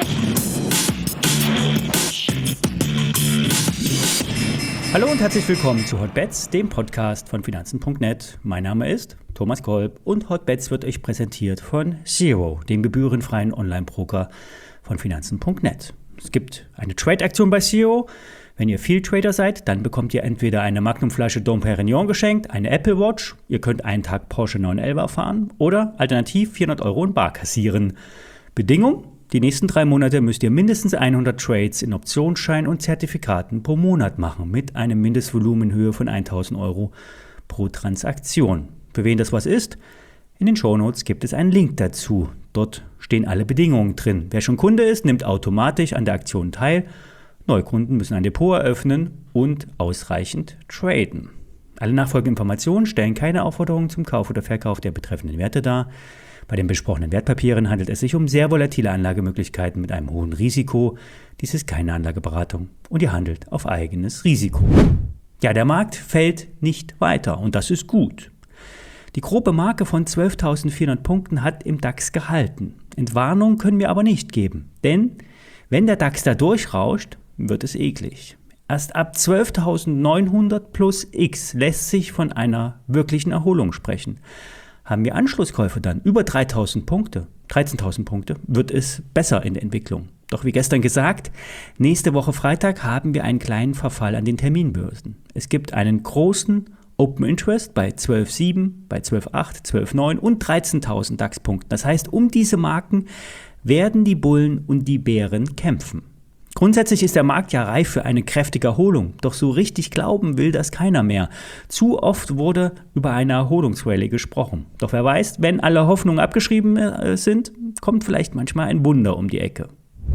Hallo und herzlich willkommen zu Hotbets, dem Podcast von Finanzen.net. Mein Name ist Thomas Kolb und Hotbets wird euch präsentiert von Xero, dem gebührenfreien Online-Broker von Finanzen.net. Es gibt eine Trade-Aktion bei Xero. Wenn ihr viel Trader seid, dann bekommt ihr entweder eine Magnumflasche Dom Perignon geschenkt, eine Apple Watch, ihr könnt einen Tag Porsche 911 fahren oder alternativ 400 € in bar kassieren. Bedingung: Die nächsten 3 Monate müsst ihr mindestens 100 Trades in Optionsscheinen und Zertifikaten pro Monat machen, mit einem Mindestvolumen in Höhe von 1.000 € pro Transaktion. Für wen das was ist? In den Shownotes gibt es einen Link dazu. Dort stehen alle Bedingungen drin. Wer schon Kunde ist, nimmt automatisch an der Aktion teil. Neukunden müssen ein Depot eröffnen und ausreichend traden. Alle nachfolgenden Informationen stellen keine Aufforderung zum Kauf oder Verkauf der betreffenden Werte dar. Bei den besprochenen Wertpapieren handelt es sich um sehr volatile Anlagemöglichkeiten mit einem hohen Risiko. Dies ist keine Anlageberatung und ihr handelt auf eigenes Risiko. Ja, der Markt fällt nicht weiter und das ist gut. Die grobe Marke von 12.400 Punkten hat im DAX gehalten. Entwarnung können wir aber nicht geben, denn wenn der DAX da durchrauscht, wird es eklig. Erst ab 12.900 plus X lässt sich von einer wirklichen Erholung sprechen. Haben wir Anschlusskäufe dann über 13.000 Punkte, wird es besser in der Entwicklung. Doch wie gestern gesagt, nächste Woche Freitag haben wir einen kleinen Verfall an den Terminbörsen. Es gibt einen großen Open Interest bei 12.7, bei 12.8, 12.9 und 13.000 DAX-Punkten. Das heißt, um diese Marken werden die Bullen und die Bären kämpfen. Grundsätzlich ist der Markt ja reif für eine kräftige Erholung, doch so richtig glauben will das keiner mehr. Zu oft wurde über eine Erholungsrallye gesprochen. Doch wer weiß, wenn alle Hoffnungen abgeschrieben sind, kommt vielleicht manchmal ein Wunder um die Ecke.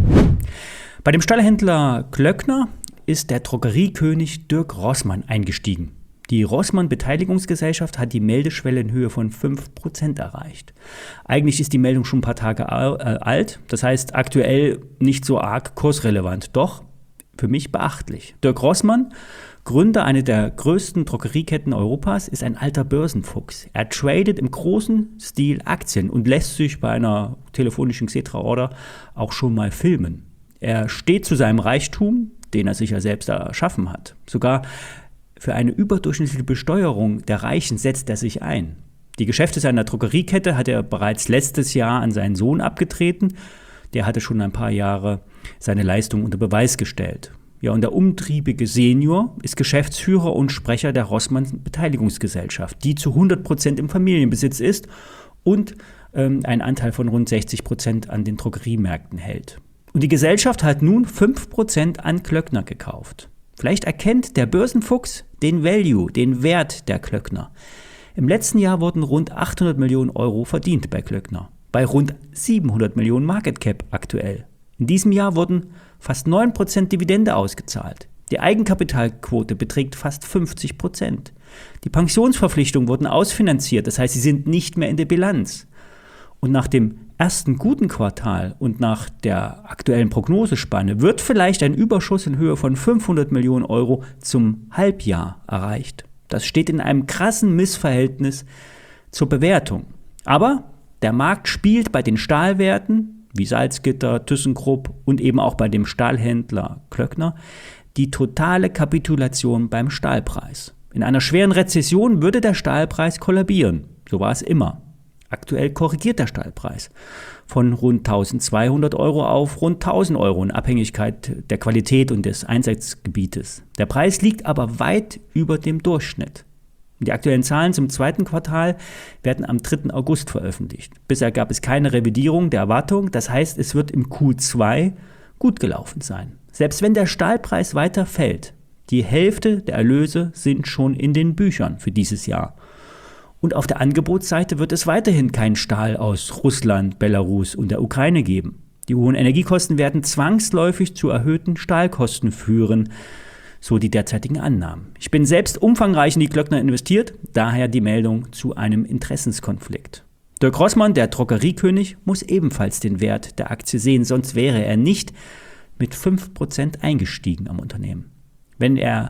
Bei dem Stahlhändler Klöckner ist der Drogeriekönig Dirk Rossmann eingestiegen. Die Rossmann-Beteiligungsgesellschaft hat die Meldeschwelle in Höhe von 5% erreicht. Eigentlich ist die Meldung schon ein paar Tage alt, das heißt aktuell nicht so arg kursrelevant, doch für mich beachtlich. Dirk Rossmann, Gründer einer der größten Drogerieketten Europas, ist ein alter Börsenfuchs. Er tradet im großen Stil Aktien und lässt sich bei einer telefonischen Xetra-Order auch schon mal filmen. Er steht zu seinem Reichtum, den er sich ja selbst erschaffen hat. Sogar für eine überdurchschnittliche Besteuerung der Reichen setzt er sich ein. Die Geschäfte seiner Drogeriekette hat er bereits letztes Jahr an seinen Sohn abgetreten. Der hatte schon ein paar Jahre seine Leistung unter Beweis gestellt. Ja, und der umtriebige Senior ist Geschäftsführer und Sprecher der Rossmann Beteiligungsgesellschaft, die zu 100% im Familienbesitz ist und einen Anteil von rund 60% an den Drogeriemärkten hält. Und die Gesellschaft hat nun 5% an Klöckner gekauft. Vielleicht erkennt der Börsenfuchs den Value, den Wert der Klöckner. Im letzten Jahr wurden rund 800 Millionen € verdient bei Klöckner, bei rund 700 Millionen Market Cap aktuell. In diesem Jahr wurden fast 9% Dividende ausgezahlt. Die Eigenkapitalquote beträgt fast 50%. Die Pensionsverpflichtungen wurden ausfinanziert, das heißt, sie sind nicht mehr in der Bilanz. Und nach dem ersten guten Quartal und nach der aktuellen Prognosespanne wird vielleicht ein Überschuss in Höhe von 500 Millionen € zum Halbjahr erreicht. Das steht in einem krassen Missverhältnis zur Bewertung. Aber der Markt spielt bei den Stahlwerten wie Salzgitter, ThyssenKrupp und eben auch bei dem Stahlhändler Klöckner die totale Kapitulation beim Stahlpreis. In einer schweren Rezession würde der Stahlpreis kollabieren. So war es immer. Aktuell korrigiert der Stahlpreis von rund 1.200 € auf rund 1.000 € in Abhängigkeit der Qualität und des Einsatzgebietes. Der Preis liegt aber weit über dem Durchschnitt. Die aktuellen Zahlen zum zweiten Quartal werden am 3. August veröffentlicht. Bisher gab es keine Revidierung der Erwartung, das heißt, es wird im Q2 gut gelaufen sein. Selbst wenn der Stahlpreis weiter fällt, die Hälfte der Erlöse sind schon in den Büchern für dieses Jahr. Und auf der Angebotsseite wird es weiterhin keinen Stahl aus Russland, Belarus und der Ukraine geben. Die hohen Energiekosten werden zwangsläufig zu erhöhten Stahlkosten führen, so die derzeitigen Annahmen. Ich bin selbst umfangreich in die Klöckner investiert, daher die Meldung zu einem Interessenskonflikt. Dirk Rossmann, der Drogeriekönig, muss ebenfalls den Wert der Aktie sehen, sonst wäre er nicht mit 5% eingestiegen am Unternehmen. Wenn er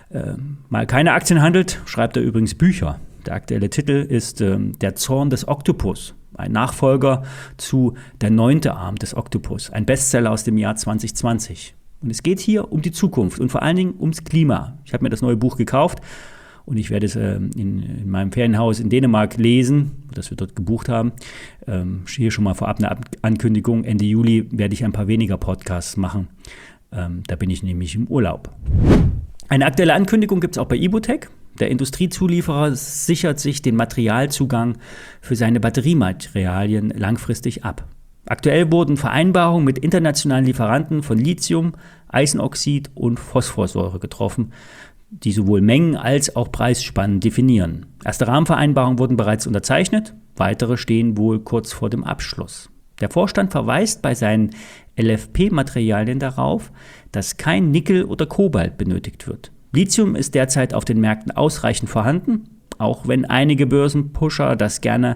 mal keine Aktien handelt, schreibt er übrigens Bücher. Der aktuelle Titel ist Der Zorn des Oktopus. ein Nachfolger zu Der 9. Arm des Oktopus, ein Bestseller aus dem Jahr 2020. Und es geht hier um die Zukunft und vor allen Dingen ums Klima. Ich habe mir das neue Buch gekauft und ich werde es in meinem Ferienhaus in Dänemark lesen, das wir dort gebucht haben. Hier schon mal vorab eine Ankündigung. Ende Juli werde ich ein paar weniger Podcasts machen. Da bin ich nämlich im Urlaub. Eine aktuelle Ankündigung gibt es auch bei Ibutech. Der Industriezulieferer sichert sich den Materialzugang für seine Batteriematerialien langfristig ab. Aktuell wurden Vereinbarungen mit internationalen Lieferanten von Lithium, Eisenoxid und Phosphorsäure getroffen, die sowohl Mengen als auch Preisspannen definieren. Erste Rahmenvereinbarungen wurden bereits unterzeichnet, weitere stehen wohl kurz vor dem Abschluss. Der Vorstand verweist bei seinen LFP-Materialien darauf, dass kein Nickel oder Kobalt benötigt wird. Lithium ist derzeit auf den Märkten ausreichend vorhanden, auch wenn einige Börsenpusher gerne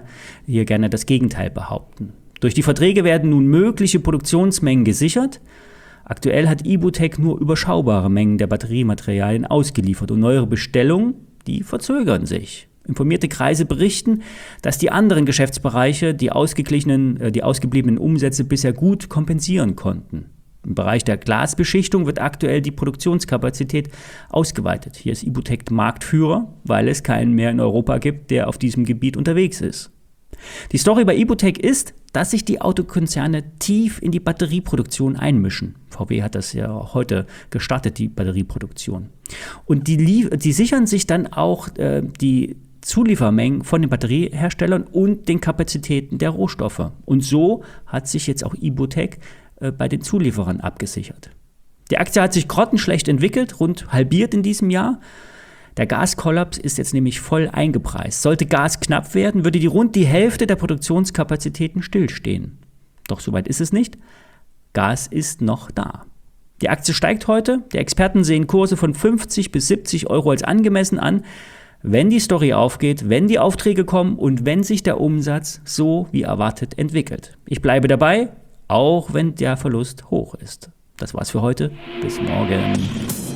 das Gegenteil behaupten. Durch die Verträge werden nun mögliche Produktionsmengen gesichert. Aktuell hat Ibutech nur überschaubare Mengen der Batteriematerialien ausgeliefert und neuere Bestellungen, die verzögern sich. Informierte Kreise berichten, dass die anderen Geschäftsbereiche die ausgebliebenen Umsätze bisher gut kompensieren konnten. Im Bereich der Glasbeschichtung wird aktuell die Produktionskapazität ausgeweitet. Hier ist Ibutech Marktführer, weil es keinen mehr in Europa gibt, der auf diesem Gebiet unterwegs ist. Die Story bei Ibutech ist, dass sich die Autokonzerne tief in die Batterieproduktion einmischen. VW hat das ja auch heute gestartet, die Batterieproduktion. Und die sichern sich dann auch die Zuliefermengen von den Batterieherstellern und den Kapazitäten der Rohstoffe. Und so hat sich jetzt auch Ibutech bei den Zulieferern abgesichert. Die Aktie hat sich grottenschlecht entwickelt, rund halbiert in diesem Jahr. Der Gaskollaps ist jetzt nämlich voll eingepreist. Sollte Gas knapp werden, würde rund die Hälfte der Produktionskapazitäten stillstehen. Doch soweit ist es nicht. Gas ist noch da. Die Aktie steigt heute. Die Experten sehen Kurse von 50 bis 70 Euro als angemessen an, wenn die Story aufgeht, wenn die Aufträge kommen und wenn sich der Umsatz so wie erwartet entwickelt. Ich bleibe dabei, auch wenn der Verlust hoch ist. Das war's für heute. Bis morgen.